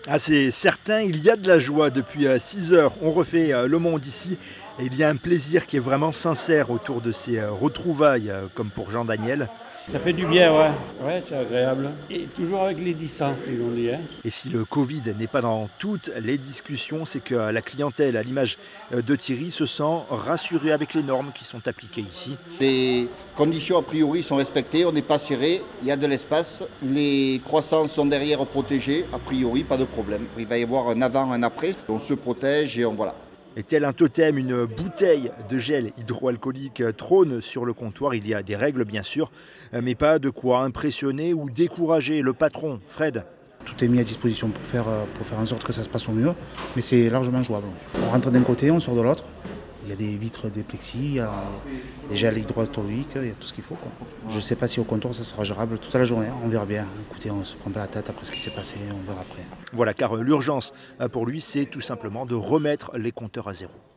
Ah, c'est certain, il y a de la joie depuis 6 heures. On refait le monde ici et il y a un plaisir qui est vraiment sincère autour de ces retrouvailles, comme pour Jean-Daniel. Ça fait du bien, ouais. Ouais, c'est agréable. Et toujours avec les distances, ils ont dit. Hein. Et si le Covid n'est pas dans toutes les discussions, c'est que la clientèle, à l'image de Thierry, se sent rassurée avec les normes qui sont appliquées ici. Les conditions a priori sont respectées, on n'est pas serré, il y a de l'espace, les croissants sont derrière protégés, a priori pas de problème. Il va y avoir un avant, un après, on se protège et on voilà. Et tel un totem, une bouteille de gel hydroalcoolique trône sur le comptoir. Il y a des règles bien sûr, mais pas de quoi impressionner ou décourager le patron, Fred. Tout est mis à disposition pour faire en sorte que ça se passe au mieux, mais c'est largement jouable. On rentre d'un côté, on sort de l'autre. Il y a des vitres, des plexis, il y a des gels hydroalcooliques, il y a tout ce qu'il faut. Je ne sais pas si au comptoir ça sera gérable toute la journée, on verra bien. Écoutez, on ne se prend pas la tête après ce qui s'est passé, on verra après. Voilà, car l'urgence pour lui, c'est tout simplement de remettre les compteurs à zéro.